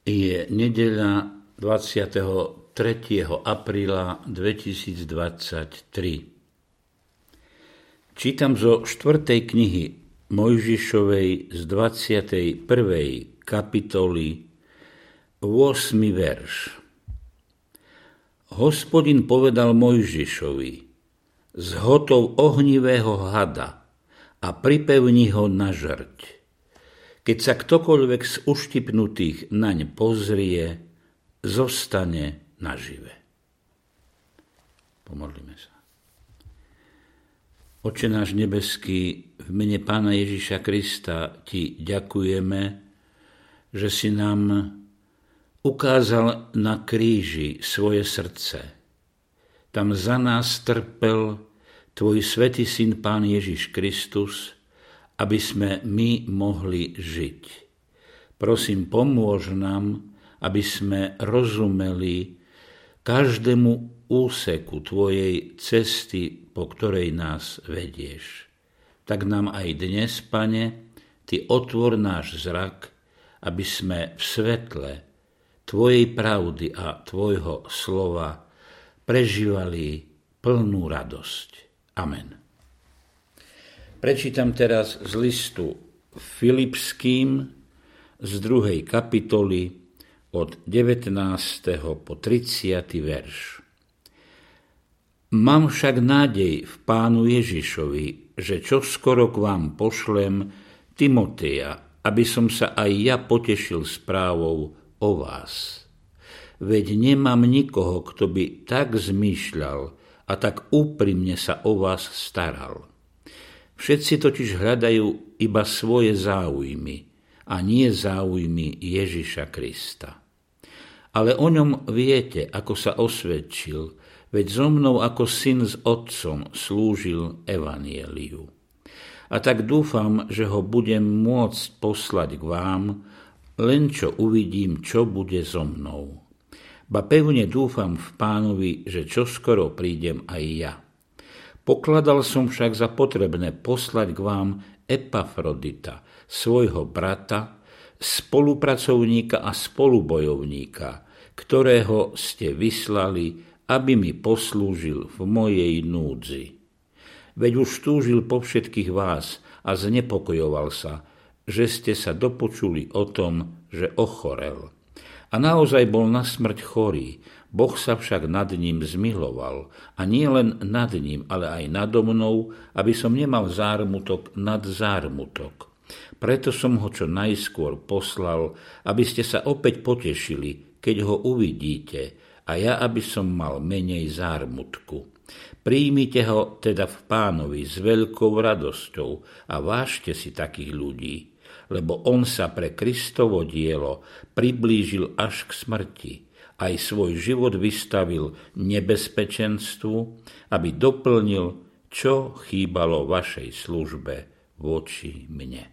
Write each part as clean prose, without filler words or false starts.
Je nedeľa 23. apríla 2023. Čítam zo 4. knihy Mojžišovej z 21. kapitoly 8. verš. Hospodin povedal Mojžišovi: zhotov ohnivého hada a pripevni ho na žrť. Keď sa ktokoľvek z uštipnutých naň pozrie, zostane nažive. Pomodlíme sa. Oče náš nebeský, v mene Pána Ježiša Krista ti ďakujeme, že si nám ukázal na kríži svoje srdce. Tam za nás trpel tvoj svätý syn Pán Ježiš Kristus, aby sme my mohli žiť. Prosím, pomôž nám, aby sme rozumeli každému úseku tvojej cesty, po ktorej nás vedieš. Tak nám aj dnes, Pane, ty otvor náš zrak, aby sme v svetle tvojej pravdy a tvojho slova prežívali plnú radosť. Amen. Prečítam teraz z listu Filipským z 2. kapitoly od 19. po 30. verš. Mám však nádej v Pánu Ježišovi, že čoskoro k vám pošlem Timoteja, aby som sa aj ja potešil správou o vás. Veď nemám nikoho, kto by tak zmýšľal a tak úprimne sa o vás staral. Všetci totiž hľadajú iba svoje záujmy a nie záujmy Ježiša Krista. Ale o ňom viete, ako sa osvedčil, veď so mnou ako syn s otcom slúžil evanjeliu. A tak dúfam, že ho budem môcť poslať k vám, len čo uvidím, čo bude so mnou. Ba pevne dúfam v Pánovi, že čoskoro prídem aj ja. Pokladal som však za potrebné poslať k vám Epafrodita, svojho brata, spolupracovníka a spolubojovníka, ktorého ste vyslali, aby mi poslúžil v mojej núdzi. Veď už túžil po všetkých vás a znepokojoval sa, že ste sa dopočuli o tom, že ochorel. A naozaj bol na smrť chorý. Boh sa však nad ním zmiloval, a nie len nad ním, ale aj nado mnou, aby som nemal zármutok nad zármutok. Preto som ho čo najskôr poslal, aby ste sa opäť potešili, keď ho uvidíte, a ja aby som mal menej zármutku. Príjmite ho teda v Pánovi s veľkou radosťou a vážte si takých ľudí, lebo on sa pre Kristovo dielo priblížil až k smrti, aj svoj život vystavil nebezpečenstvu, aby doplnil, čo chýbalo vašej službe voči mne.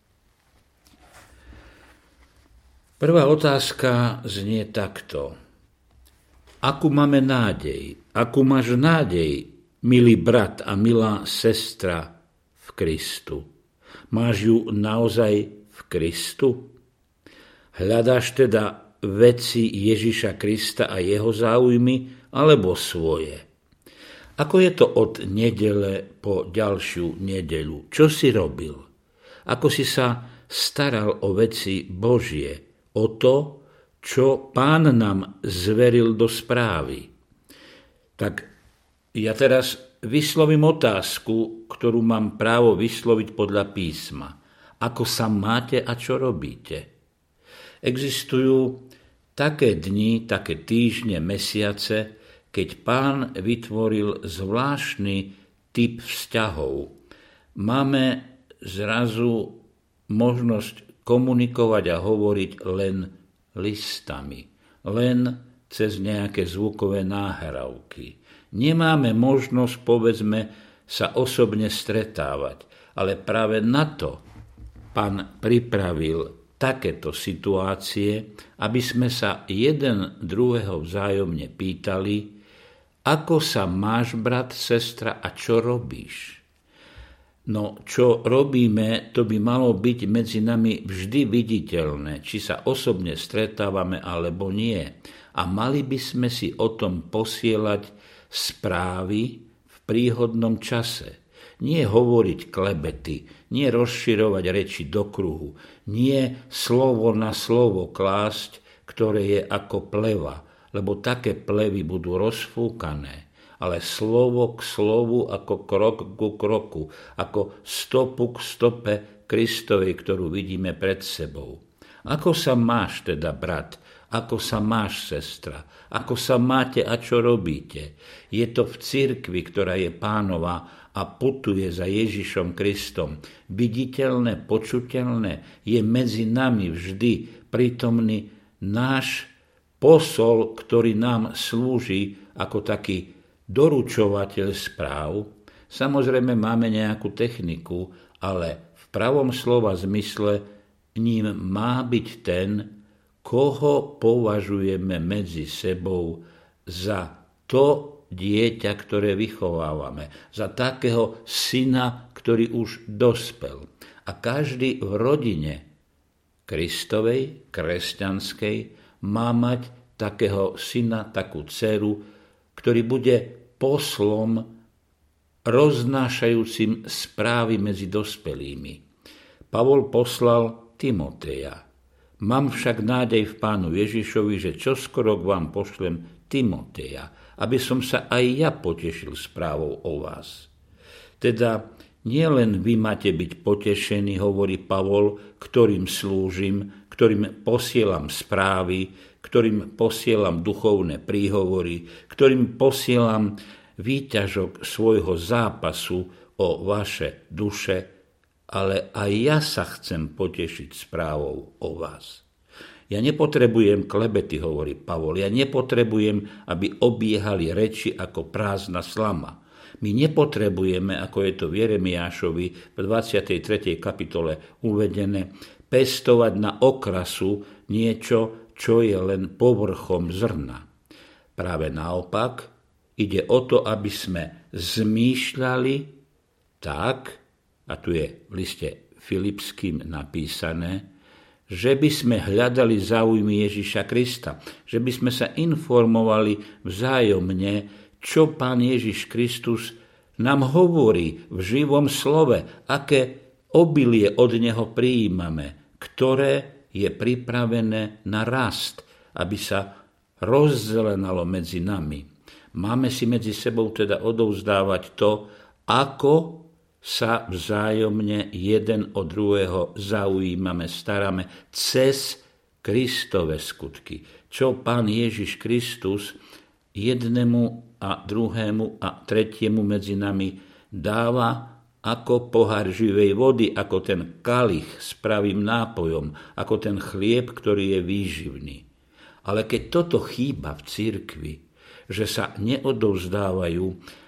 Prvá otázka znie takto. Akú máme nádej? Akú máš nádej, milý brat a milá sestra v Kristu? Máš ju naozaj v Kristu? Hľadáš teda veci Ježiša Krista a jeho záujmy, alebo svoje? Ako je to od nedele po ďalšiu nedeľu? Čo si robil? Ako si sa staral o veci Božie? O to, čo Pán nám zveril do správy? Tak ja teraz vyslovím otázku, ktorú mám právo vysloviť podľa písma. Ako sa máte a čo robíte? Existujú také dni, také týždne, mesiace, keď Pán vytvoril zvláštny typ vzťahov. Máme zrazu možnosť komunikovať a hovoriť len listami, len cez nejaké zvukové náhrávky. Nemáme možnosť, povedzme, sa osobne stretávať, ale práve na to Pán pripravil takéto situácie, aby sme sa jeden druhého vzájomne pýtali, ako sa máš, brat, sestra, a čo robíš? No čo robíme, to by malo byť medzi nami vždy viditeľné, či sa osobne stretávame alebo nie. A mali by sme si o tom posielať správy v príhodnom čase. Nie hovoriť klebety, nie rozširovať reči do kruhu, nie slovo na slovo klásť, ktoré je ako pleva, lebo také plevy budú rozfúkané. Ale slovo k slovu, ako krok ku kroku, ako stopu k stope Kristovej, ktorú vidíme pred sebou. Ako sa máš teda, brat? Ako sa máš, sestra? Ako sa máte a čo robíte? Je to v cirkvi, ktorá je Pánova a putuje za Ježišom Kristom. Viditeľné, počuteľné, je medzi nami vždy prítomný náš posol, ktorý nám slúži ako taký doručovateľ správ. Samozrejme máme nejakú techniku, ale v pravom slova zmysle ním má byť ten, koho považujeme medzi sebou za to dieťa, ktoré vychovávame, za takého syna, ktorý už dospel. A každý v rodine Kristovej, kresťanskej, má mať takého syna, takú dceru, ktorý bude poslom roznášajúcim správy medzi dospelými. Pavol poslal Timoteja. Mám však nádej v Pánu Ježišovi, že čoskoro k vám pošlem Timoteja, aby som sa aj ja potešil správou o vás. Teda nielen vy máte byť potešení, hovorí Pavol, ktorým slúžim, ktorým posielam správy, ktorým posielam duchovné príhovory, ktorým posielam výťažok svojho zápasu o vaše duše, ale aj ja sa chcem potešiť správou o vás. Ja nepotrebujem klebety, hovorí Pavol, ja nepotrebujem, aby obiehali reči ako prázdna slama. My nepotrebujeme, ako je to v Jeremiášovi v 23. kapitole uvedené, pestovať na okrasu niečo, čo je len povrchom zrna. Práve naopak, ide o to, aby sme zmýšľali tak, a tu je v liste Filipským napísané, že by sme hľadali záujmy Ježiša Krista, že by sme sa informovali vzájomne, čo Pán Ježiš Kristus nám hovorí v živom slove, aké obilie od Neho prijímame, ktoré je pripravené na rast, aby sa rozzelenalo medzi nami. Máme si medzi sebou teda odovzdávať to, ako sa vzájomne jeden od druhého zaujímame, staráme cez Kristove skutky. Čo Pán Ježiš Kristus jednému a druhému a tretiemu medzi nami dáva ako pohár živej vody, ako ten kalich s pravým nápojom, ako ten chlieb, ktorý je výživný. Ale keď toto chýba v cirkvi, že sa neodovzdávajú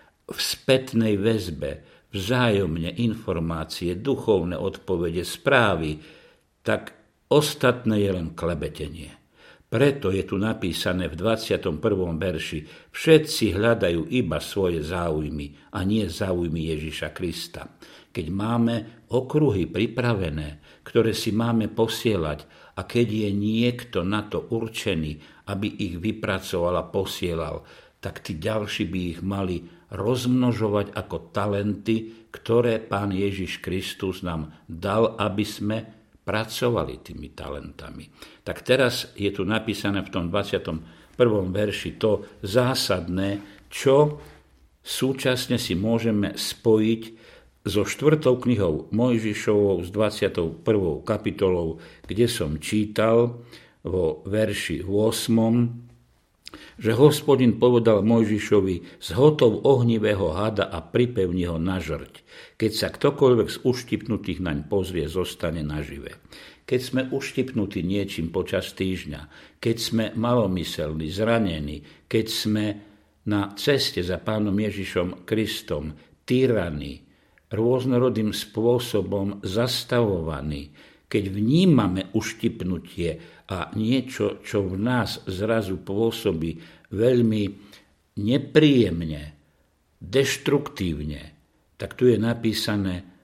v spätnej väzbe vzájomne informácie, duchovné odpovede, správy, tak ostatné je len klebetenie. Preto je tu napísané v 21. verši: všetci hľadajú iba svoje záujmy a nie záujmy Ježiša Krista. Keď máme okruhy pripravené, ktoré si máme posielať, a keď je niekto na to určený, aby ich vypracoval a posielal, tak tí ďalší by ich mali rozmnožovať ako talenty, ktoré Pán Ježiš Kristus nám dal, aby sme pracovali tými talentami. Tak teraz je tu napísané v tom 21. verši to zásadné, čo súčasne si môžeme spojiť so 4. knihou Mojžišovou s 21. kapitolou, kde som čítal vo verši 8, že Hospodin povedal Mojžišovi: zhotov ohnivého hada a pripevni ho na žrť. Keď sa ktokoľvek z uštipnutých naň pozrie, zostane nažive. Keď sme uštipnutí niečím počas týždňa, keď sme malomyselní, zranení, keď sme na ceste za Pánom Ježišom Kristom tyraní, rôznorodým spôsobom zastavovaní, keď vnímame uštipnutie a niečo, čo v nás zrazu pôsobí veľmi nepríjemne, deštruktívne, tak tu je napísané: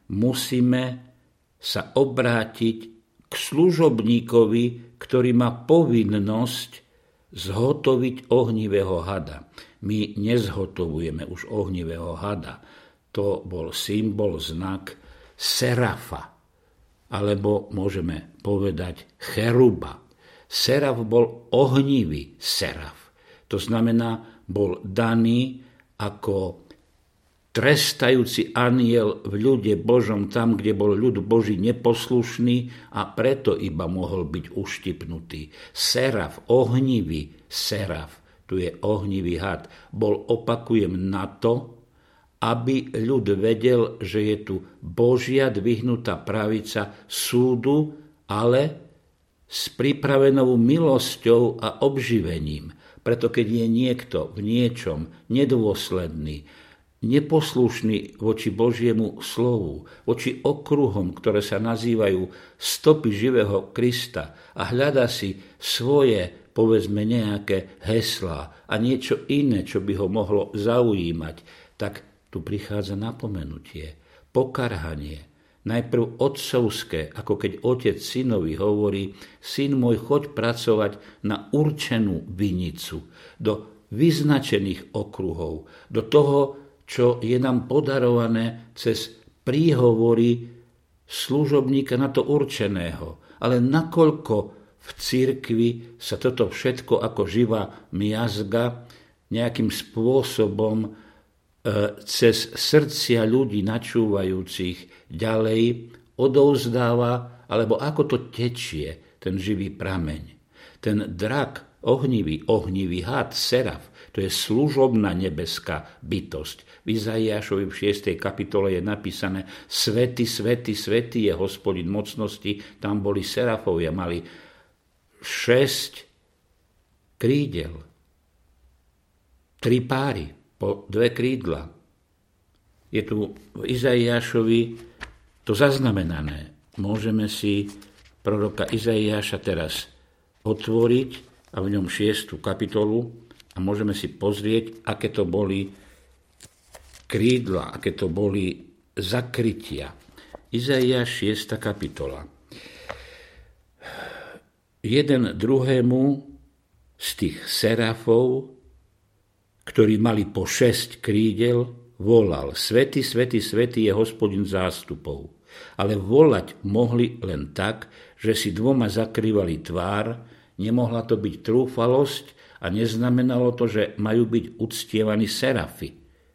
musíme sa obrátiť k služobníkovi, ktorý má povinnosť zhotoviť ohnivého hada. My nezhotovujeme už ohnivého hada. To bol symbol, znak serafa, alebo môžeme povedať cheruba. Seraf bol ohnivý seraf. To znamená, bol daný ako trestajúci anjel v ľude Božom tam, kde bol ľud Boží neposlušný a preto iba mohol byť uštipnutý. Seraf, ohnivý seraf, tu je ohnivý had, bol, opakujem, na to, aby ľud vedel, že je tu Božia dvihnutá pravica súdu, ale s pripravenou milosťou a obživením. Preto keď je niekto v niečom nedôsledný, neposlušný voči Božiemu slovu, voči okruhom, ktoré sa nazývajú stopy živého Krista a hľadá si svoje, povedzme, nejaké heslá a niečo iné, čo by ho mohlo zaujímať, tak tu prichádza napomenutie, pokarhanie, najprv otcovské, ako keď otec synovi hovorí: syn môj, choď pracovať na určenú vinicu, do vyznačených okruhov, do toho, čo je nám podarované cez príhovory služobníka na to určeného. Ale nakoľko v cirkvi sa toto všetko ako živá miazga nejakým spôsobom cez srdcia ľudí načúvajúcich ďalej odovzdáva, alebo ako to tečie, ten živý prameň. Ten drak, ohnivý had, seraf, to je služobná nebeská bytosť. V Izaiášovi v 6. kapitole je napísané: Svätý, svätý, svätý je Hospodin mocnosti. Tam boli serafovia, mali 6 krídel, 3 páry, po 2 krídla. Je tu v Izaiášovi to zaznamenané. Môžeme si proroka Izaiáša teraz otvoriť a v ňom 6. kapitolu a môžeme si pozrieť, aké to boli krídla, aké to boli zakrytia. Izaiáš 6. kapitola. Jeden druhému z tých serafov, ktorí mali po 6 krídel, volal: Svätý, svätý, svätý je Hospodin zástupov. Ale volať mohli len tak, že si 2 zakrývali tvár. Nemohla to byť trúfalosť a neznamenalo to, že majú byť uctievaní serafy.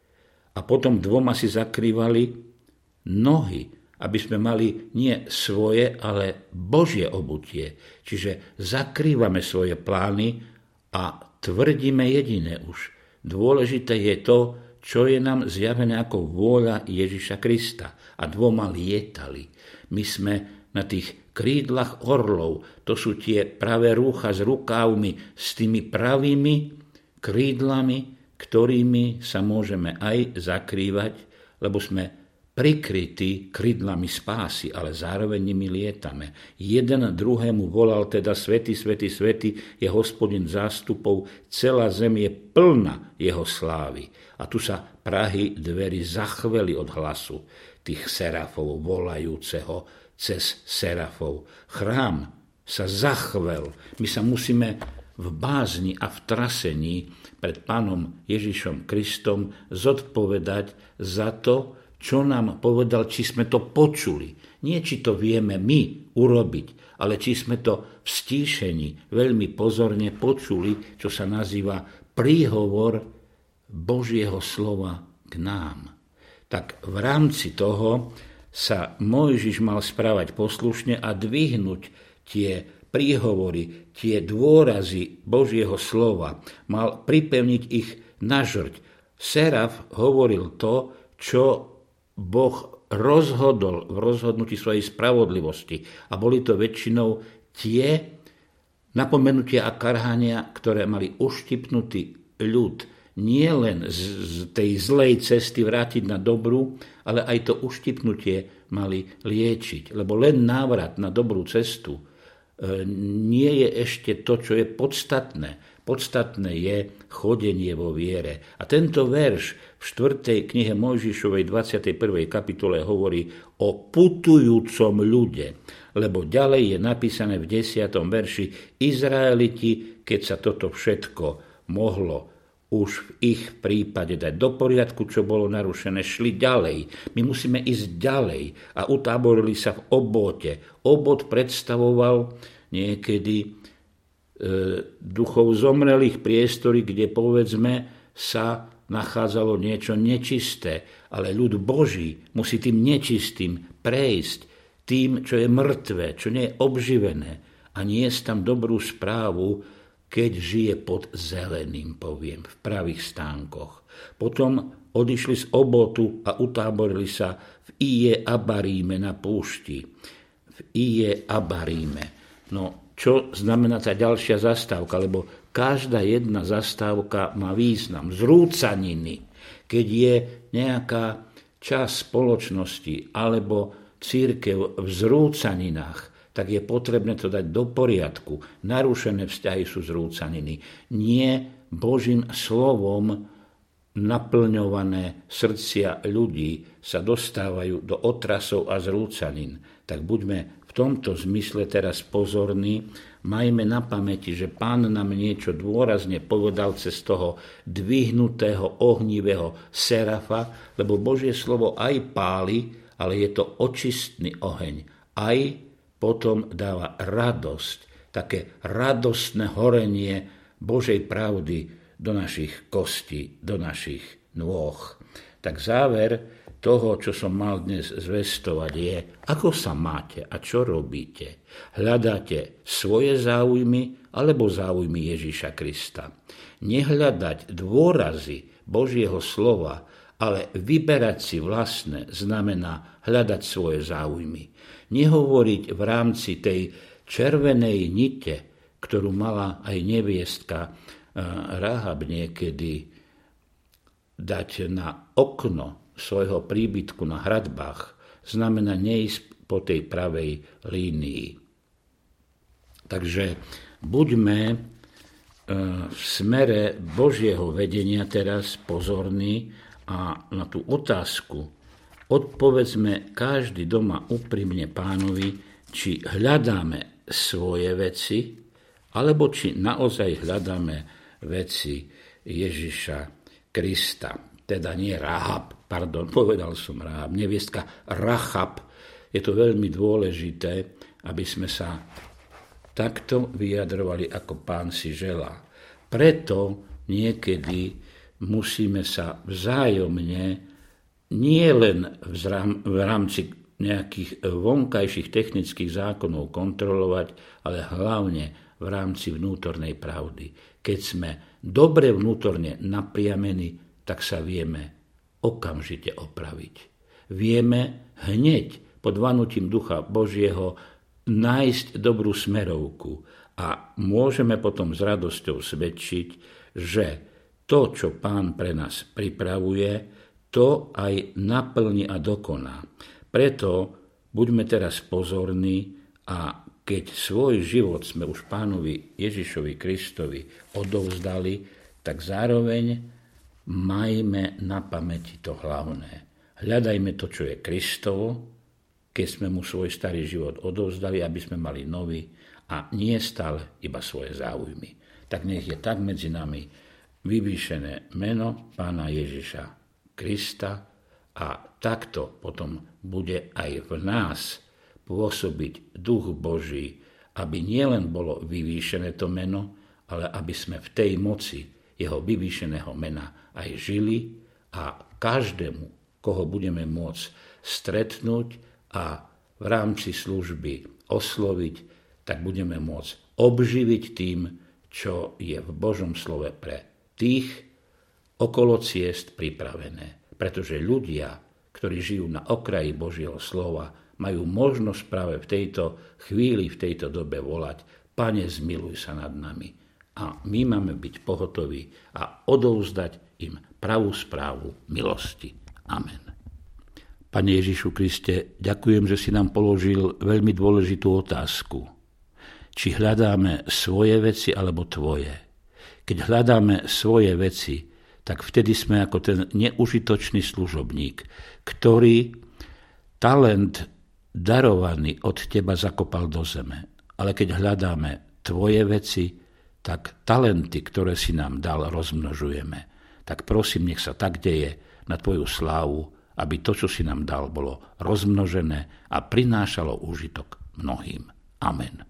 A potom 2 si zakrývali nohy, aby sme mali nie svoje, ale Božie obutie. Čiže zakrývame svoje plány a tvrdíme jediné už. Dôležité je to, čo je nám zjavené ako vôľa Ježiša Krista. A 2 lietali. My sme na tých krídlach orlov, to sú tie pravé rúcha s rukávmi, s tými pravými krídlami, ktorými sa môžeme aj zakrývať, lebo sme prikrytí krídlami spásy, ale zároveň nimi lietame. Jeden druhému volal teda: Svätý, svätý, svätý je Hospodin zástupov, celá zem je plná jeho slávy. A tu sa prahy dverí zachveli od hlasu tých serafov volajúceho cez serafov. Chrám sa zachvel. My sa musíme v bázni a v trasení pred Pánom Ježišom Kristom zodpovedať za to, čo nám povedal, či sme to počuli. Nie, či to vieme my urobiť, ale či sme to v stíšení veľmi pozorne počuli, čo sa nazýva príhovor Božieho slova k nám. Tak v rámci toho sa Mojžiš mal správať poslušne a dvihnúť tie príhovory, tie dôrazy Božieho slova. Mal pripevniť ich na žrť. Seraf hovoril to, čo Boh rozhodol v rozhodnutí svojej spravodlivosti. A boli to väčšinou tie napomenutia a karhania, ktoré mali uštipnutý ľud nie len z tej zlej cesty vrátiť na dobrú, ale aj to uštipnutie mali liečiť. Lebo len návrat na dobrú cestu nie je ešte to, čo je podstatné. Podstatné je chodenie vo viere. A tento verš v 4. knihe Mojžišovej 21. kapitole hovorí o putujúcom ľude, lebo ďalej je napísané v 10. verši: Izraeliti, keď sa toto všetko mohlo už v ich prípade dať do poriadku, čo bolo narušené, šli ďalej. My musíme ísť ďalej a utáborili sa v Obote. Obot predstavoval niekedy duchov zomrelých priestory, kde povedzme sa nachádzalo niečo nečisté, ale ľud Boží musí tým nečistým prejsť, tým, čo je mŕtve, čo nie je obživené, a niesť tam dobrú správu, keď žije pod zeleným, poviem, v pravých stánkoch. Potom odišli z Obotu a utáborili sa v Ije Abaríme na púšti. V Ije Abaríme. No, čo znamená tá ďalšia zastávka? Lebo každá jedna zastávka má význam. Zrúcaniny. Keď je nejaká časť spoločnosti alebo cirkev v zrúcaninách, tak je potrebné to dať do poriadku. Narušené vzťahy sú zrúcaniny. Nie Božím slovom naplňované srdcia ľudí sa dostávajú do otrasov a zrúcanin. Tak buďme v tomto zmysle teraz pozorní, majme na pamäti, že Pán nám niečo dôrazne povedal cez toho dvihnutého ohnivého serafa, lebo Božie slovo aj páli, ale je to očistný oheň. Aj potom dáva radosť, také radostné horenie Božej pravdy do našich kostí, do našich nôh. Tak záver toho, čo som mal dnes zvestovať, je, ako sa máte a čo robíte. Hľadáte svoje záujmy alebo záujmy Ježiša Krista. Nehľadať dôrazy Božieho slova, ale vyberať si vlastné znamená hľadať svoje záujmy. Nehovoriť v rámci tej červenej nite, ktorú mala aj neviestka Rahab niekedy dať na okno svojho príbytku na hradbách, znamená neísť po tej pravej línii. Takže buďme v smere Božieho vedenia teraz pozorní a na tú otázku odpovedzme každý doma úprimne Pánovi, či hľadáme svoje veci, alebo či naozaj hľadáme veci Ježiša Krista. Teda nie Rahab, povedal som Rahab, neviestka Rachab. Je to veľmi dôležité, aby sme sa takto vyjadrovali, ako Pán si želá. Preto niekedy musíme sa vzájomne nie len v rámci nejakých vonkajších technických zákonov kontrolovať, ale hlavne v rámci vnútornej pravdy. Keď sme dobre vnútorne napriamení, tak sa vieme okamžite opraviť. Vieme hneď pod vanutím Ducha Božieho nájsť dobrú smerovku a môžeme potom s radosťou svedčiť, že to, čo Pán pre nás pripravuje, to aj naplní a dokoná. Preto buďme teraz pozorní a keď svoj život sme už Pánovi Ježišovi Kristovi odovzdali, tak zároveň majme na pamäti to hlavné. Hľadajme to, čo je Kristovo, keď sme mu svoj starý život odovzdali, aby sme mali nový a nie stále iba svoje záujmy. Tak nech je tak medzi nami vyvýšené meno Pána Ježiša Krista a takto potom bude aj v nás pôsobiť Duch Boží, aby nielen bolo vyvýšené to meno, ale aby sme v tej moci jeho vyvýšeného mena aj žili a každému, koho budeme môcť stretnúť a v rámci služby osloviť, tak budeme môcť obživiť tým, čo je v Božom slove pre tých okolo ciest pripravené. Pretože ľudia, ktorí žijú na okraji Božieho slova, majú možnosť práve v tejto chvíli, v tejto dobe volať: Pane, zmiluj sa nad nami. A my máme byť pohotoví a odovzdať im pravú správu milosti. Amen. Pane Ježišu Kriste, ďakujem, že si nám položil veľmi dôležitú otázku. Či hľadáme svoje veci alebo tvoje. Keď hľadáme svoje veci, tak vtedy sme ako ten neužitočný služobník, ktorý talent darovaný od teba zakopal do zeme. Ale keď hľadáme tvoje veci, tak talenty, ktoré si nám dal, rozmnožujeme. Tak prosím, nech sa tak deje na tvoju slávu, aby to, čo si nám dal, bolo rozmnožené a prinášalo úžitok mnohým. Amen.